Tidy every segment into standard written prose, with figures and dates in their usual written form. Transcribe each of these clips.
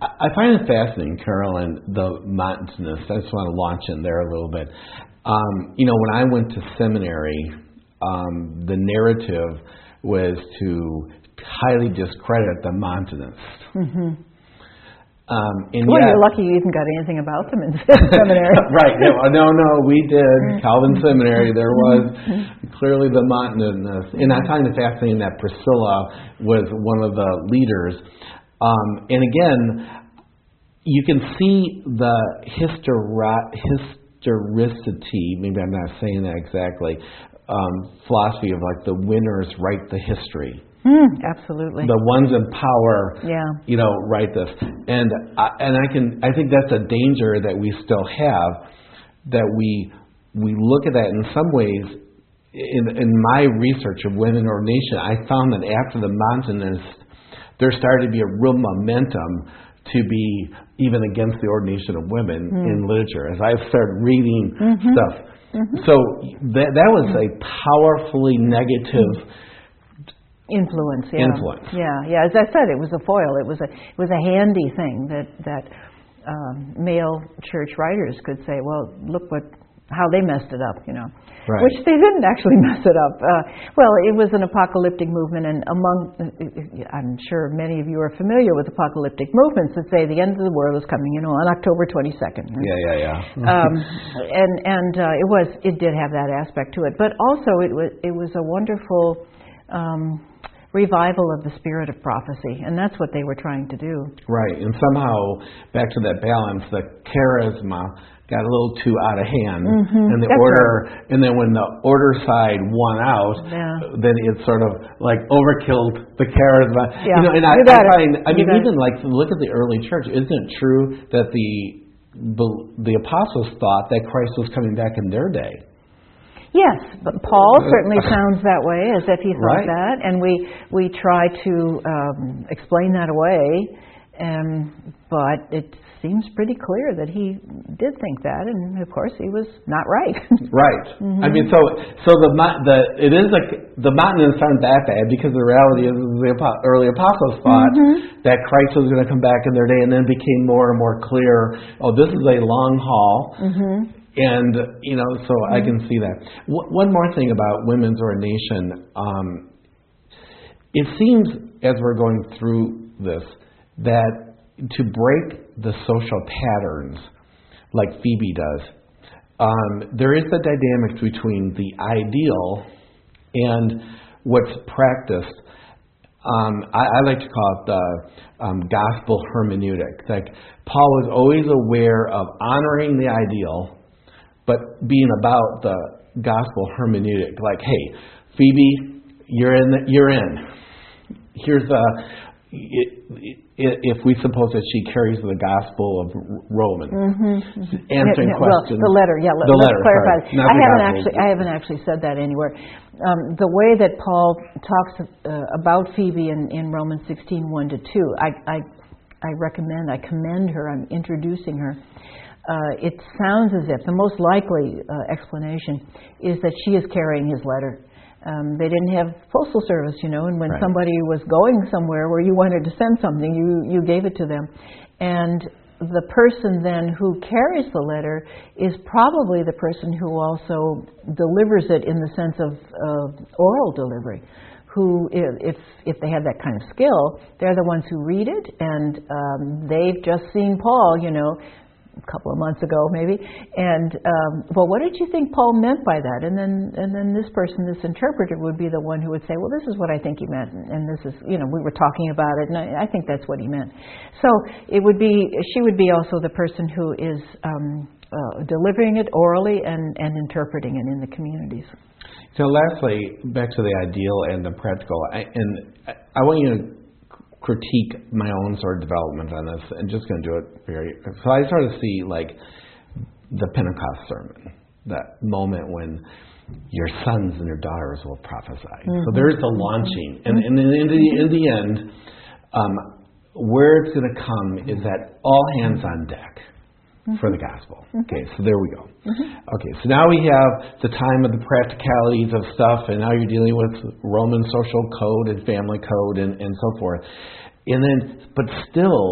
I find it fascinating, Carolyn, the Montanists. I just want to launch in there a little bit. When I went to seminary, the narrative was to highly discredit the Montanists. Mm-hmm. And well, yet, you're lucky you even got anything about them in seminary. Right. No, we did. Calvin Seminary, there was clearly the Montanists. And I find it fascinating that Priscilla was one of the leaders. And again, you can see the historicity, maybe I'm not saying that exactly, philosophy of like the winners write the history. Absolutely. The ones in power, write this, and I think that's a danger that we still have, that we look at that in some ways. In my research of women ordination, I found that after the Montanists, there started to be a real momentum to be even against the ordination of women in literature. As I started reading stuff, so that was a powerfully negative. Influence. Influence. Yeah. As I said, it was a foil. It was a handy thing that male church writers could say, well, look how they messed it up, Right. Which they didn't actually mess it up. It was an apocalyptic movement, and I'm sure many of you are familiar with apocalyptic movements that say the end of the world is coming, on October 22nd. Yeah. It did have that aspect to it, but also it was a wonderful revival of the spirit of prophecy, and that's what they were trying to do. Right, and somehow, back to that balance, the charisma got a little too out of hand, and the order, right. And then when the order side won out, then it sort of like overkilled the charisma. Yeah. And I find, even like look at the early church. Isn't it true that the apostles thought that Christ was coming back in their day? Yes, but Paul certainly sounds that way, as if he thought right. that, and we try to explain that away, but it seems pretty clear that he did think that, and of course he was not right. Right. Mm-hmm. So it is like the Montanists aren't that bad, because the reality is the early apostles thought that Christ was going to come back in their day, and then became more and more clear. Oh, this is a long haul. And, so I can see that. One more thing about women's ordination. It seems, as we're going through this, that to break the social patterns, like Phoebe does, there is the dynamic between the ideal and what's practiced. I like to call it the gospel hermeneutic. Like, Paul was always aware of honoring the ideal, but being about the gospel hermeneutic, like, hey, Phoebe, you're in. Here's if we suppose that she carries the gospel of Romans, answering questions. Well, the letter, let's clarify. Sorry, I haven't actually said that anywhere. The way that Paul talks about Phoebe in Romans 16:1-2, I commend her. I'm introducing her. It sounds as if the most likely explanation is that she is carrying his letter. They didn't have postal service, and when somebody was going somewhere where you wanted to send something, you gave it to them. And the person then who carries the letter is probably the person who also delivers it in the sense of oral delivery. Who, if they have that kind of skill, they're the ones who read it, and they've just seen Paul, a couple of months ago maybe, and what did you think Paul meant by that? And then this person, this interpreter, would be the one who would say, well, this is what I think he meant, and this is, we were talking about it, and I think that's what he meant. So she would be also the person who is delivering it orally and interpreting it in the communities. So lastly, back to the ideal and the practical, I want you to critique my own sort of development on this. I'm just going to do it so I sort of see like the Pentecost sermon, that moment when your sons and your daughters will prophesy. So there's the launching, and in the end, where it's going to come is that all hands on deck for the gospel. Okay, so there we go. Okay, so now we have the time of the practicalities of stuff, and now you're dealing with Roman social code and family code and so forth. And then, but still,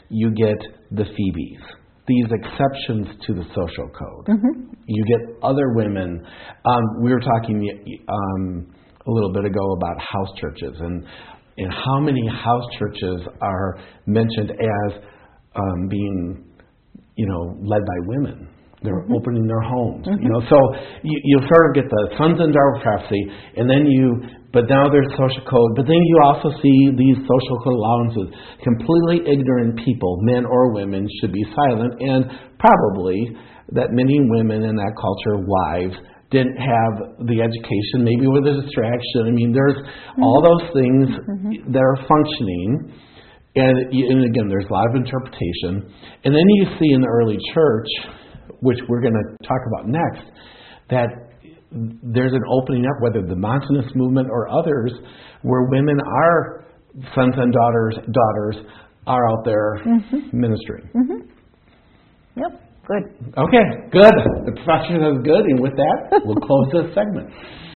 you get the Phoebes, these exceptions to the social code. Mm-hmm. You get other women. We were talking a little bit ago about house churches, and how many house churches are mentioned as being, led by women. They're opening their homes, So you sort of get the sons and daughters prophecy, and then but now there's social code. But then you also see these social code allowances. Completely ignorant people, men or women, should be silent, and probably that many women in that culture, wives, didn't have the education, maybe with a distraction. I mean, there's all those things that are functioning. And again, there's a lot of interpretation. And then you see in the early church, which we're going to talk about next, that there's an opening up, whether the Montanist movement or others, where women are sons and daughters are out there ministering. Yep, good. Okay, good. The professor says good, and with that, we'll close this segment.